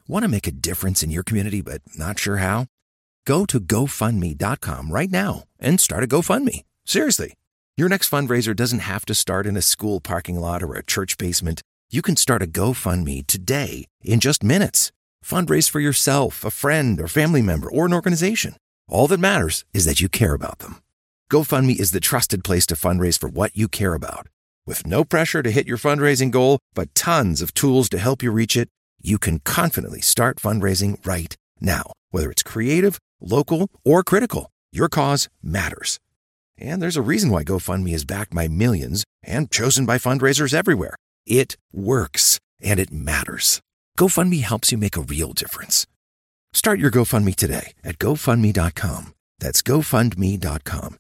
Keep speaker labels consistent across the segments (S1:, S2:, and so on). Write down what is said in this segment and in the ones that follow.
S1: Want to make a difference in your community but not sure how? Go to GoFundMe.com right now and start a GoFundMe. Seriously. Your next fundraiser doesn't have to start in a school parking lot or a church basement. You can start a GoFundMe today in just minutes. Fundraise for yourself, a friend or family member, or an organization. All that matters is that you care about them. GoFundMe is the trusted place to fundraise for what you care about. With no pressure to hit your fundraising goal, but tons of tools to help you reach it, you can confidently start fundraising right now. Whether it's creative, local, or critical, your cause matters. And there's a reason why GoFundMe is backed by millions and chosen by fundraisers everywhere. It works, and it matters. GoFundMe helps you make a real difference. Start your GoFundMe today at GoFundMe.com. That's GoFundMe.com.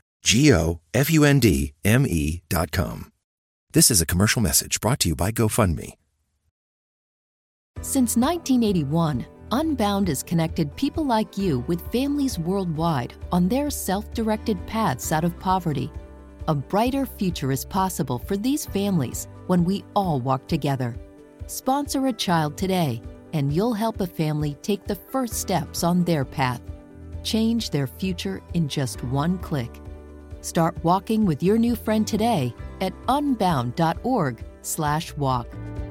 S1: GoFundMe.com. This is a commercial message brought to you by GoFundMe.
S2: Since 1981, Unbound has connected people like you with families worldwide on their self-directed paths out of poverty. A brighter future is possible for these families when we all walk together. Sponsor a child today, and you'll help a family take the first steps on their path. Change their future in just one click. Start walking with your new friend today at unbound.org/walk.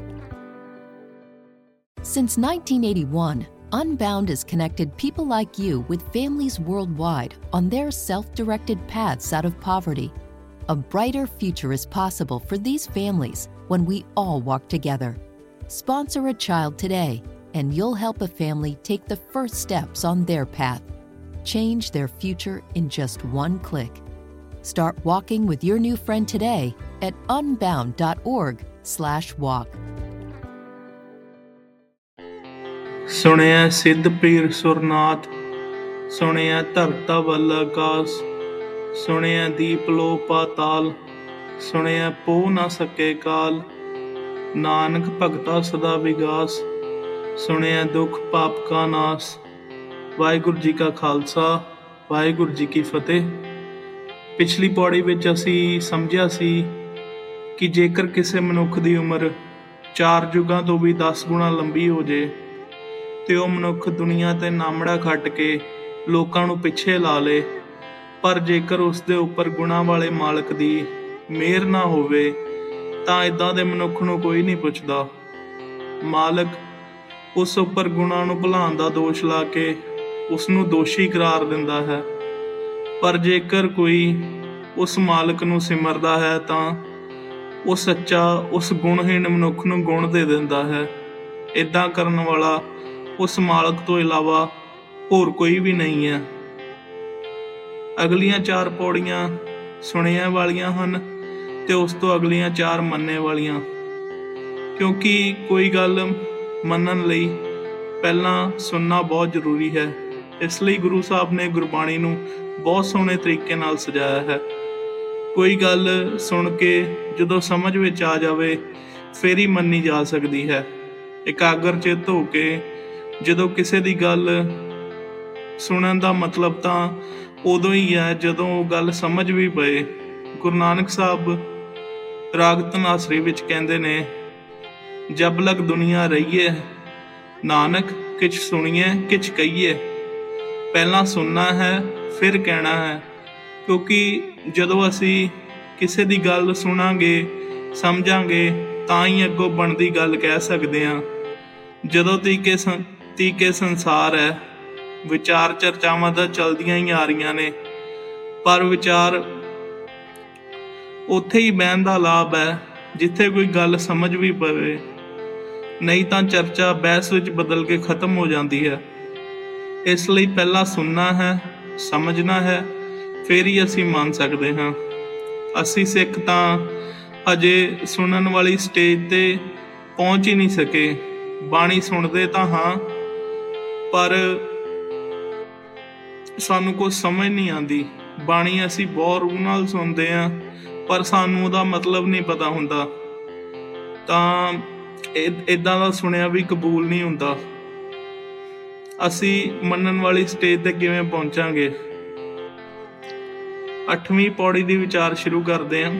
S2: Since 1981, Unbound has connected people like you with families worldwide on their self-directed paths out of poverty. A brighter future is possible for these families when we all walk together. Sponsor a child today, and you'll help a family take the first steps on their path. Change their future in just one click. Start walking with your new friend today at unbound.org/walk.
S3: ਸੁਣਿਆ ਸਿੱਧ ਪੀਰ ਸੁਰਨਾਥ, ਸੁਣਿਆ ਧਰਤਾ ਵੱਲ ਆਕਾਸ, ਸੁਣਿਆ ਦੀਪ ਲੋ ਪਾਤਾਲ, ਸੁਣਿਆ ਪੋ ਨਾ ਸਕੇ ਕਾਲ, ਨਾਨਕ ਭਗਤਾ ਸਦਾ ਵਿਗਾਸ, ਸੁਣਿਆ ਦੁੱਖ ਪਾਪ ਕਾ ਨਾਸ। ਵਾਹਿਗੁਰੂ ਜੀ ਕਾ ਖਾਲਸਾ, ਵਾਹਿਗੁਰੂ ਜੀ ਕੀ ਫਤਿਹ। ਪਿਛਲੀ ਪੌੜੀ ਵਿੱਚ ਅਸੀਂ ਸਮਝਿਆ ਸੀ ਕਿ ਜੇਕਰ ਕਿਸੇ ਮਨੁੱਖ ਦੀ ਉਮਰ 4 ਯੁੱਗਾਂ ਤੋਂ ਵੀ 10 ਗੁਣਾ ਲੰਬੀ ਹੋ ਜੇ ਤੇ ਉਹ ਮਨੁੱਖ ਦੁਨੀਆ ਤੇ ਨਾਮੜਾ ਖੱਟ ਕੇ ਲੋਕਾਂ ਨੂੰ ਪਿੱਛੇ ਲਾ ਲੇ, ਪਰ ਜੇਕਰ ਉਸਦੇ ਉੱਪਰ ਗੁਣਾਂ ਵਾਲੇ ਮਾਲਕ ਦੀ ਮਿਹਰ ਨਾ ਹੋਵੇ ਤਾਂ ਇੱਦਾਂ ਦੇ ਮਨੁੱਖ ਨੂੰ ਕੋਈ ਨਹੀਂ ਪੁੱਛਦਾ। ਮਾਲਕ ਉਸ ਉੱਪਰ ਗੁਣਾਂ ਨੂੰ ਭੁਲਾਉਣ ਦਾ ਦੋਸ਼ ਲਾ ਕੇ ਉਸ ਨੂੰ ਦੋਸ਼ੀ ਕਰਾਰ ਦਿੰਦਾ ਹੈ, ਪਰ ਜੇਕਰ ਕੋਈ ਉਸ ਮਾਲਕ ਨੂੰ ਸਿਮਰਦਾ ਹੈ ਤਾਂ ਉਹ ਸੱਚਾ ਉਸ ਗੁਣਹੀਣ ਮਨੁੱਖ ਨੂੰ ਗੁਣ ਦੇ ਦਿੰਦਾ ਹੈ। ਇੱਦਾਂ ਕਰਨ ਵਾਲਾ ਉਸ ਮਾਲਕ ਤੋਂ ਇਲਾਵਾ ਹੋਰ ਕੋਈ ਵੀ ਨਹੀਂ ਹੈ। ਅਗਲੀਆਂ 4 ਪੌੜੀਆਂ ਸੁਣਿਆ ਵਾਲੀਆਂ ਹਨ ਤੇ ਉਸ ਤੋਂ ਅਗਲੀਆਂ 4 ਮੰਨਣੇ ਵਾਲੀਆਂ, ਕਿਉਂਕਿ ਕੋਈ ਗੱਲ ਮੰਨਣ ਲਈ ਪਹਿਲਾਂ ਸੁਣਨਾ ਬਹੁਤ ਜ਼ਰੂਰੀ ਹੈ। ਇਸ ਲਈ ਗੁਰੂ ਸਾਹਿਬ ਨੇ ਗੁਰਬਾਣੀ ਨੂੰ ਬਹੁਤ ਸੋਹਣੇ ਤਰੀਕੇ ਨਾਲ ਸਜਾਇਆ ਹੈ। ਕੋਈ ਗੱਲ ਸੁਣ ਕੇ ਜਦੋਂ ਸਮਝ ਵਿੱਚ ਆ ਜਾਵੇ ਫਿਰ ਹੀ ਮੰਨੀ ਜਾ ਸਕਦੀ ਹੈ। ਇਕਾਗਰ ਚਿੱਤ ਹੋ ਕੇ ਜਦੋਂ ਕਿਸੇ ਦੀ ਗੱਲ ਸੁਣਨ ਦਾ ਮਤਲਬ ਤਾਂ ਉਦੋਂ ਹੀ ਹੈ ਜਦੋਂ ਉਹ ਗੱਲ ਸਮਝ ਵੀ ਪਏ। ਗੁਰੂ ਨਾਨਕ ਸਾਹਿਬ ਰਾਗ ਧਨਾਸਰੀ ਵਿੱਚ ਕਹਿੰਦੇ ਨੇ, ਜਬ ਲਗ ਦੁਨੀਆ ਰਹੀਏ ਨਾਨਕ ਕਿਛ ਸੁਣੀਏ ਕਿਛ ਕਹੀਏ। ਪਹਿਲਾਂ ਸੁਣਨਾ ਹੈ ਫਿਰ ਕਹਿਣਾ ਹੈ, ਕਿਉਂਕਿ ਜਦੋਂ ਅਸੀਂ ਕਿਸੇ ਦੀ ਗੱਲ ਸੁਣਾਂਗੇ ਸਮਝਾਂਗੇ ਤਾਂ ਹੀ ਅੱਗੋਂ ਬਣਦੀ ਗੱਲ ਕਹਿ ਸਕਦੇ ਹਾਂ। ਜਦੋਂ ਤੀਕੇ ਸੰਸਾਰ ਹੈ, ਵਿਚਾਰ ਚਰਚਾਵਾਂ ਤਾਂ ਚਲਦੀਆਂ ਹੀ ਆ ਰਹੀਆਂ ਨੇ, ਪਰ ਵਿਚਾਰ ਉੱਥੇ ਹੀ ਬਹਿਣ ਦਾ ਲਾਭ ਹੈ ਜਿੱਥੇ ਕੋਈ ਗੱਲ ਸਮਝ ਵੀ ਪਵੇ, ਨਹੀਂ ਤਾਂ ਚਰਚਾ ਬਹਿਸ ਵਿੱਚ ਬਦਲ ਕੇ ਖਤਮ ਹੋ ਜਾਂਦੀ ਹੈ। ਇਸ ਲਈ ਪਹਿਲਾਂ ਸੁਣਨਾ ਹੈ, ਸਮਝਣਾ ਹੈ, ਫਿਰ ਹੀ ਅਸੀਂ ਮੰਨ ਸਕਦੇ ਹਾਂ। ਅਸੀਂ ਸਿੱਖ ਤਾਂ ਅਜੇ ਸੁਣਨ ਵਾਲੀ ਸਟੇਜ 'ਤੇ ਪਹੁੰਚ ਹੀ ਨਹੀਂ ਸਕੇ। ਬਾਣੀ ਸੁਣਦੇ ਤਾਂ ਹਾਂ, ਪਰ ਸਾਨੂੰ ਕੁਝ ਸਮਝ ਨਹੀਂ ਆਉਂਦੀ। ਬਾਣੀ ਅਸੀਂ ਬਹੁਤ ਰੂਹ ਨਾਲ ਸੁਣਦੇ ਹਾਂ, ਪਰ ਸਾਨੂੰ ਉਹਦਾ ਮਤਲਬ ਨਹੀਂ ਪਤਾ ਹੁੰਦਾ, ਤਾਂ ਇੱਦਾਂ ਦਾ ਸੁਣਿਆ ਵੀ ਕਬੂਲ ਨਹੀਂ ਹੁੰਦਾ। ਅਸੀਂ ਮੰਨਣ ਵਾਲੀ ਸਟੇਜ 'ਤੇ ਕਿਵੇਂ ਪਹੁੰਚਾਂਗੇ? 8ਵੀਂ ਪੌੜੀ ਦੀ ਵਿਚਾਰ ਸ਼ੁਰੂ ਕਰਦੇ ਹਾਂ।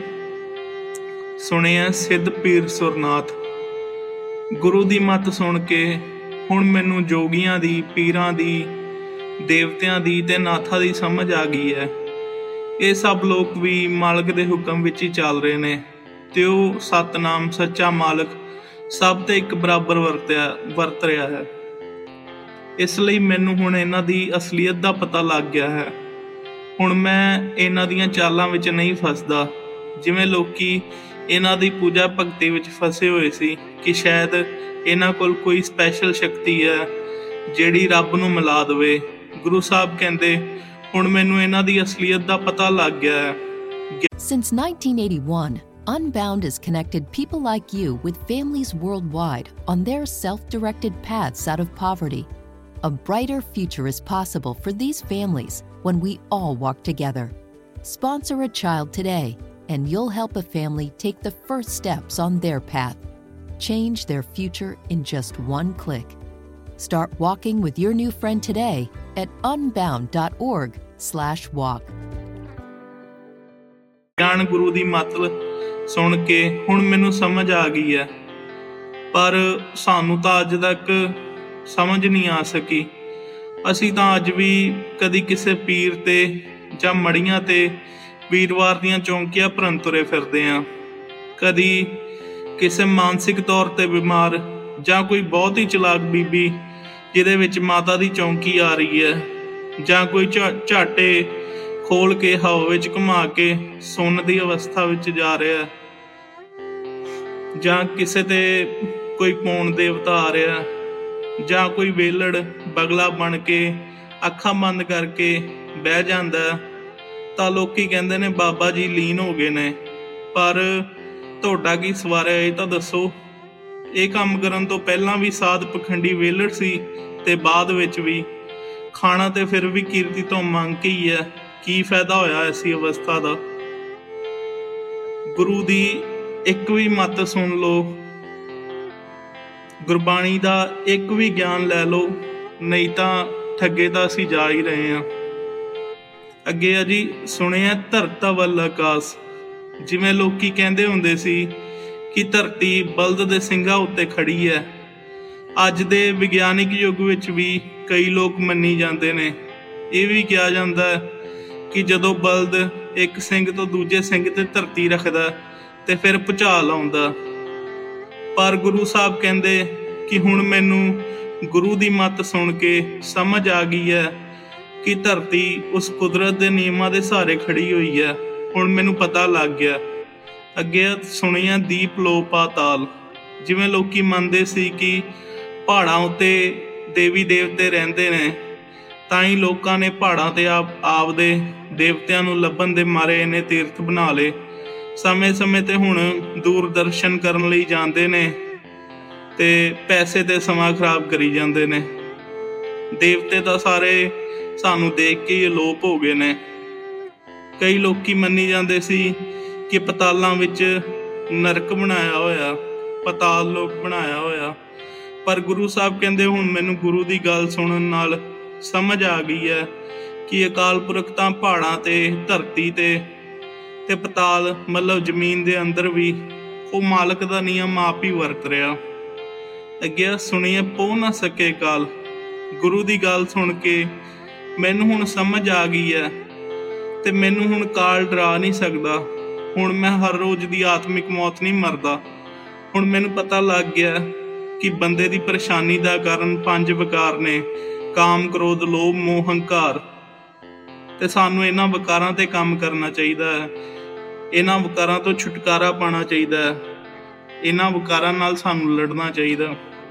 S3: ਸੁਣਿਆ ਸਿੱਧ ਪੀਰ ਸੁਰਨਾਥ। ਗੁਰੂ ਦੀ ਮੱਤ ਸੁਣ ਕੇ ਹੁਣ ਮੈਨੂੰ ਜੋਗੀਆਂ ਦੀ, ਪੀਰਾਂ ਦੀ, ਦੇਵਤਿਆਂ ਦੀ ਤੇ ਨਾਥਾਂ ਦੀ ਸਮਝ ਆ ਗਈ ਹੈ। ਇਹ ਸਭ ਲੋਕ ਵੀ ਮਾਲਕ ਦੇ ਹੁਕਮ ਵਿੱਚ ਹੀ ਚੱਲ ਰਹੇ ਨੇ ਤੇ ਉਹ ਸਤਨਾਮ ਸੱਚਾ ਮਾਲਕ ਸਭ ਤੇ ਇੱਕ ਬਰਾਬਰ ਵਰਤ ਰਿਹਾ ਹੈ। ਇਸ ਲਈ ਮੈਨੂੰ ਹੁਣ ਇਹਨਾਂ ਦੀ ਅਸਲੀਅਤ ਦਾ ਪਤਾ ਲੱਗ ਗਿਆ ਹੈ। ਹੁਣ ਮੈਂ ਇਹਨਾਂ ਦੀਆਂ ਚਾਲਾਂ ਵਿੱਚ ਨਹੀਂ ਫਸਦਾ, ਜਿਵੇਂ ਲੋਕੀ ਇਹਨਾਂ ਦੀ ਪੂਜਾ ਭਗਤੀ ਵਿੱਚ ਫਸੇ ਹੋਏ ਸੀ ਕਿ ਸ਼ਾਇਦ ਇਹਨਾਂ ਕੋਲ ਕੋਈ ਸਪੈਸ਼ਲ ਸ਼ਕਤੀ ਹੈ ਜਿਹੜੀ ਰੱਬ ਨੂੰ ਮਿਲਾ ਦੇਵੇ। ਗੁਰੂ ਸਾਹਿਬ ਕਹਿੰਦੇ ਹੁਣ ਮੈਨੂੰ ਇਹਨਾਂ ਦੀ ਅਸਲੀਅਤ ਦਾ ਪਤਾ ਲੱਗ ਗਿਆ ਹੈ।
S2: Since 1981, Unbound has connected people like you with families worldwide on their self-directed paths out of poverty. A brighter future is possible for these families when we all walk together. Sponsor a child today, and you'll help a family take the first steps on their path. Change their future in just one click. Start walking with your new friend today at unbound.org/walk.
S3: ਗਿਆਨ ਗੁਰੂ ਦੀ ਮੱਤ ਸੁਣ ਕੇ ਹੁਣ ਮੈਨੂੰ ਸਮਝ ਆ ਗਈ ਹੈ, ਪਰ ਸਾਨੂੰ ਤਾਂ ਅੱਜ ਤੱਕ ਸਮਝ ਨਹੀਂ ਆ ਸਕੀ। ਅਸੀਂ ਤਾਂ ਅੱਜ ਵੀ ਕਦੀ ਕਿਸੇ ਪੀਰ ਤੇ ਜਾਂ ਮੜੀਆਂ ਤੇ ਵੀਰਵਾਰ ਦੀਆਂ ਚੌਂਕੀਆਂ ਭਰਨ ਤੁਰੇ ਫਿਰਦੇ ਹਾਂ। ਕਦੀ ਕਿਸੇ ਮਾਨਸਿਕ ਤੌਰ ਤੇ ਬਿਮਾਰ ਜਾਂ ਕੋਈ ਬਹੁਤ ਹੀ ਚਲਾਕ ਬੀਬੀ ਜਿਹਦੇ ਵਿੱਚ ਮਾਤਾ ਦੀ ਚੌਂਕੀ ਆ ਰਹੀ ਹੈ, ਜਾਂ ਕੋਈ ਝਾਟੇ ਖੋਲ ਕੇ ਹਵਾ ਵਿੱਚ ਘੁਮਾ ਕੇ ਸੁੰਨ ਦੀ ਅਵਸਥਾ ਵਿੱਚ ਜਾ ਰਿਹਾ, ਜਾਂ ਕਿਸੇ ਤੇ ਕੋਈ ਪੌਣ ਦੇਵਤਾ ਆ ਰਿਹਾ, ਜਾਂ ਕੋਈ ਵੇਲੜ ਬਗਲਾ ਬਣ ਕੇ ਅੱਖਾਂ ਬੰਦ ਕਰਕੇ ਬਹਿ ਜਾਂਦਾ, ਤਾਂ ਲੋਕੀ ਕਹਿੰਦੇ ਨੇ ਬਾਬਾ ਜੀ ਲੀਨ ਹੋ ਗਏ ਨੇ। ਪਰ ਤੁਹਾਡਾ ਕੀ ਸਵਾਰਿਆ ਇਹ ਤਾਂ ਦੱਸੋ। ਇਹ ਕੰਮ ਕਰਨ ਤੋਂ ਪਹਿਲਾਂ ਵੀ ਸਾਧ ਪਖੰਡੀ ਵੇਲੜ ਸੀ ਤੇ ਬਾਅਦ ਵਿੱਚ ਵੀ ਖਾਣਾ ਤੇ ਫਿਰ ਵੀ ਕੀਰਤੀ ਤੋਂ ਮੰਗ ਕੇ ਹੀ ਹੈ। ਕੀ ਫਾਇਦਾ ਹੋਇਆ ਐਸੀ ਅਵਸਥਾ ਦਾ। ਗੁਰੂ ਦੀ ਇੱਕ ਵੀ ਮੱਤ ਸੁਣ ਲਓ, ਗੁਰਬਾਣੀ ਦਾ ਇੱਕ ਵੀ ਗਿਆਨ ਲੈ ਲਓ, ਨਹੀਂ ਤਾਂ ਠੱਗੇ ਤਾਂ ਅਸੀਂ ਜਾ ਹੀ ਰਹੇ ਹਾਂ। ਅੱਗੇ ਆ ਜੀ, ਸੁਣਿਆ ਧਰਤਾ ਵੱਲ ਆਕਾਸ। ਜਿਵੇਂ ਲੋਕੀ ਕਹਿੰਦੇ ਹੁੰਦੇ ਸੀ ਕਿ ਧਰਤੀ ਬਲਦ ਦੇ ਸਿੰਘਾਂ ਉੱਤੇ ਖੜੀ ਹੈ, ਅੱਜ ਦੇ ਵਿਗਿਆਨਿਕ ਯੁੱਗ ਵਿੱਚ ਵੀ ਕਈ ਲੋਕ ਮੰਨੀ ਜਾਂਦੇ ਨੇ। ਇਹ ਵੀ ਕਿਹਾ ਜਾਂਦਾ ਹੈ ਕਿ ਜਦੋਂ ਬਲਦ ਇੱਕ ਸਿੰਘ ਤੋਂ ਦੂਜੇ ਸਿੰਘ ਤੇ ਧਰਤੀ ਰੱਖਦਾ ਤੇ ਫਿਰ ਭੁਚਾਲ ਆਉਂਦਾ। ਪਰ ਗੁਰੂ ਸਾਹਿਬ ਕਹਿੰਦੇ ਕਿ ਹੁਣ ਮੈਨੂੰ ਗੁਰੂ ਦੀ ਮੱਤ ਸੁਣ ਕੇ ਸਮਝ ਆ ਗਈ ਹੈ ਕਿ ਧਰਤੀ ਉਸ ਕੁਦਰਤ ਦੇ ਨਿਯਮਾਂ ਦੇ ਸਹਾਰੇ ਖੜੀ ਹੋਈ ਹੈ। ਹੁਣ ਮੈਨੂੰ ਪਤਾ ਲੱਗ ਗਿਆ। ਅੱਗੇ ਸੁਣਿਆ ਦੀਪ ਲੋ ਪਾਤਾਲ। ਜਿਵੇਂ ਲੋਕੀ ਮੰਨਦੇ ਸੀ ਕਿ ਪਹਾੜਾਂ ਉੱਤੇ ਦੇਵੀ ਦੇਵਤੇ ਰਹਿੰਦੇ ਨੇ, ਤਾਂ ਹੀ ਲੋਕਾਂ ਨੇ ਪਹਾੜਾਂ ਤੇ ਆਪਦੇ ਦੇਵਤਿਆਂ ਨੂੰ ਲੱਭਣ ਦੇ ਮਾਰੇ ਇਹਨੇ ਤੀਰਥ ਬਣਾ ਲਏ। ਸਮੇਂ ਤੇ ਹੁਣ ਦੂਰਦਰਸ਼ਨ ਕਰਨ ਲਈ ਜਾਂਦੇ ਨੇ ਤੇ ਪੈਸੇ ਤੇ ਸਮਾਂ ਖਰਾਬ ਕਰੀ ਜਾਂਦੇ ਨੇ। ਦੇਵਤੇ ਤਾਂ ਸਾਰੇ ਸਾਨੂੰ ਦੇਖ ਕੇ ਹੀ ਅਲੋਪ ਹੋ ਗਏ ਨੇ। ਕਈ ਲੋਕੀ ਮੰਨੀ ਜਾਂਦੇ ਸੀ ਕਿ ਪਤਾਲਾਂ ਵਿੱਚ ਨਰਕ ਬਣਾਇਆ ਹੋਇਆ, ਪਤਾਲ ਲੋਕ ਬਣਾਇਆ ਹੋਇਆ। ਪਰ ਗੁਰੂ ਸਾਹਿਬ ਕਹਿੰਦੇ ਹੁਣ ਮੈਨੂੰ ਗੁਰੂ ਦੀ ਗੱਲ ਸੁਣਨ ਨਾਲ ਸਮਝ ਆ ਗਈ ਹੈ ਕਿ ਅਕਾਲ ਪੁਰਖ ਤਾਂ ਪਹਾੜਾਂ ਤੇ, ਧਰਤੀ ਤੇ ਪਤਾਲ ਮਤਲਬ ਜ਼ਮੀਨ ਦੇ ਅੰਦਰ ਵੀ ਉਹ ਮਾਲਕ ਦਾ ਨਿਯਮ ਆਪ ਹੀ ਵਰਤ ਰਿਹਾ। ਅੱਗੇ ਸੁਣੀਏ ਪੋ ਨਾ ਸਕੇ ਕਾਲ। ਗੁਰੂ ਦੀ ਗੱਲ ਸੁਣ ਕੇ ਮੈਨੂੰ ਹੁਣ ਸਮਝ ਆ ਗਈ ਹੈ ਤੇ ਮੈਨੂੰ ਹੁਣ ਕਾਲ ਡਰਾ ਨਹੀਂ ਸਕਦਾ। ਹੁਣ ਮੈਂ ਹਰ ਰੋਜ਼ ਦੀ ਆਤਮਿਕ ਮੌਤ ਨਹੀਂ ਮਰਦਾ। ਹੁਣ ਮੈਨੂੰ ਪਤਾ ਲੱਗ ਗਿਆ ਕਿ ਬੰਦੇ ਦੀ ਪਰੇਸ਼ਾਨੀ ਦਾ ਕਾਰਨ 5 ਵਿਕਾਰ ਨੇ: ਕਾਮ, ਕ੍ਰੋਧ, ਲੋਭ, ਮੋਹ, ਹੰਕਾਰ। ਤੇ ਸਾਨੂੰ ਇਹਨਾਂ ਵਿਕਾਰਾਂ ਤੇ ਕੰਮ ਕਰਨਾ ਚਾਹੀਦਾ ਹੈ। ਇਹਨਾਂ ਵਿਕਾਰਾਂ ਤੋਂ ਛੁਟਕਾਰਾ ਪਾਉਣਾ ਚਾਹੀਦਾ ਹੈ। ਇਹਨਾਂ ਵਿਕਾਰਾਂ ਨਾਲ ਸਾਨੂੰ ਲੜਨਾ ਚਾਹੀਦਾ।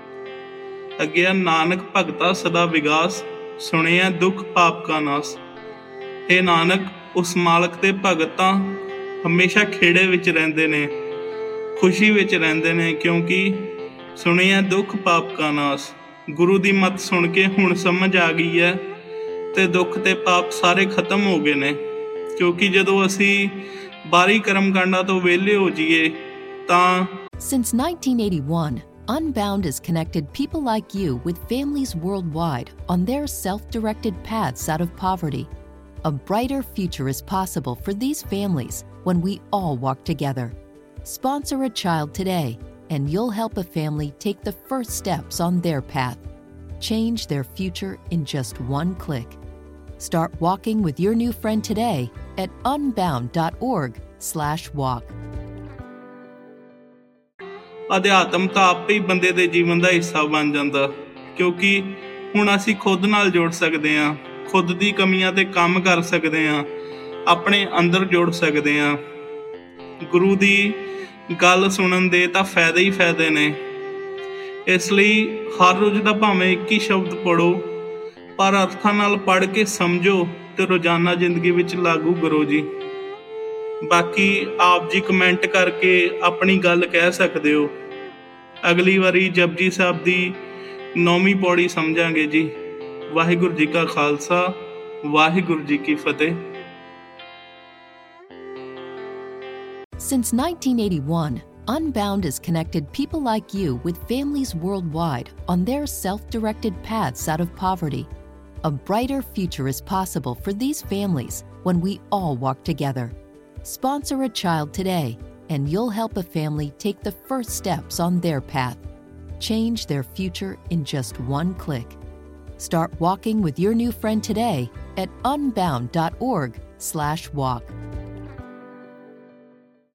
S3: ਅੱਗੇ ਨਾਨਕ ਭਗਤਾ ਸਦਾ ਵਿਗਾਸ, ਸੁਣਿਆ ਦੁੱਖ ਪਾਪ ਕਾ ਨਾਸ। ਇਹ ਨਾਨਕ, ਉਸ ਮਾਲਕ ਦੇ ਭਗਤ ਤਾਂ ਹਮੇਸ਼ਾ ਖੇੜੇ ਵਿੱਚ ਰਹਿੰਦੇ ਨੇ, ਖੁਸ਼ੀ ਵਿੱਚ ਰਹਿੰਦੇ ਨੇ, ਕਿਉਂਕਿ ਸੁਣਿਆ ਦੁੱਖ ਪਾਪ ਕਾ ਨਾਸ। ਗੁਰੂ ਦੀ ਮੱਤ ਸੁਣ ਕੇ ਹੁਣ ਸਮਝ ਆ ਗਈ ਹੈ ਤੇ ਦੁੱਖ ਤੇ ਪਾਪ ਸਾਰੇ ਖਤਮ ਹੋ ਗਏ ਨੇ। ਕਿਉਂਕਿ ਜਦੋਂ ਅਸੀਂ ਬਾਹਰੀ ਕਰਮ ਕਾਂਡਾਂ ਤੋਂ ਵਿਹਲੇ ਹੋ ਜਾਈਏ ਤਾਂ
S2: Since 1981, Unbound has connected people like you with families worldwide on their self-directed paths out of poverty. A brighter future is possible for these families when we all walk together. Sponsor a child today, and you'll help a family take the first steps on their path. Change their future in just one click. Start walking with your new friend today at unbound.org/walk.
S3: ਅਧਿਆਤਮ ਤਾਂ ਆਪੇ ਹੀ ਬੰਦੇ ਦੇ ਜੀਵਨ ਦਾ ਹਿੱਸਾ ਬਣ ਜਾਂਦਾ, ਕਿਉਂਕਿ ਹੁਣ ਅਸੀਂ ਖੁਦ ਨਾਲ ਜੁੜ ਸਕਦੇ ਹਾਂ, ਖੁਦ ਦੀ ਕਮੀਆਂ ਤੇ ਕੰਮ ਕਰ ਸਕਦੇ ਹਾਂ, ਆਪਣੇ ਅੰਦਰ ਜੁੜ ਸਕਦੇ ਹਾਂ। ਗੁਰੂ ਦੀ ਗੱਲ ਸੁਣਨ ਦੇ ਤਾਂ ਫਾਇਦੇ ਹੀ ਫਾਇਦੇ ਨੇ। ਇਸ ਲਈ ਹਰ ਰੋਜ਼ ਦਾ ਭਾਵੇਂ ਇੱਕ ਹੀ ਸ਼ਬਦ ਪੜ੍ਹੋ, ਪਰ ਅਰਥਾਂ ਨਾਲ ਪੜ੍ਹ ਕੇ ਸਮਝੋ ਤੇ ਰੋਜ਼ਾਨਾ ਜ਼ਿੰਦਗੀ ਵਿੱਚ ਲਾਗੂ ਕਰੋ ਜੀ। ਬਾਕੀ ਆਪ ਜੀ ਕਮੈਂਟ ਕਰਕੇ ਆਪਣੀ ਗੱਲ ਕਹਿ ਸਕਦੇ ਹੋ। ਅਗਲੀ ਵਾਰੀ ਜਪਜੀ ਸਾਹਿਬ ਦੀ 9ਵੀਂ ਪੌੜੀ ਸਮਝਾਂਗੇ ਜੀ। ਵਾਹਿਗੁਰੂ ਜੀ ਕਾ ਖਾਲਸਾ, ਵਾਹਿਗੁਰੂ ਜੀ ਕੀ ਫਤਿਹ।
S2: Since 1981, Unbound has connected people like you with families worldwide on their self-directed paths out of poverty. A brighter future is possible for these families when we all walk together. Sponsor a child today, and you'll help a family take the first steps on their path. Change their future in just one click. Start walking with your new friend today at unbound.org/walk.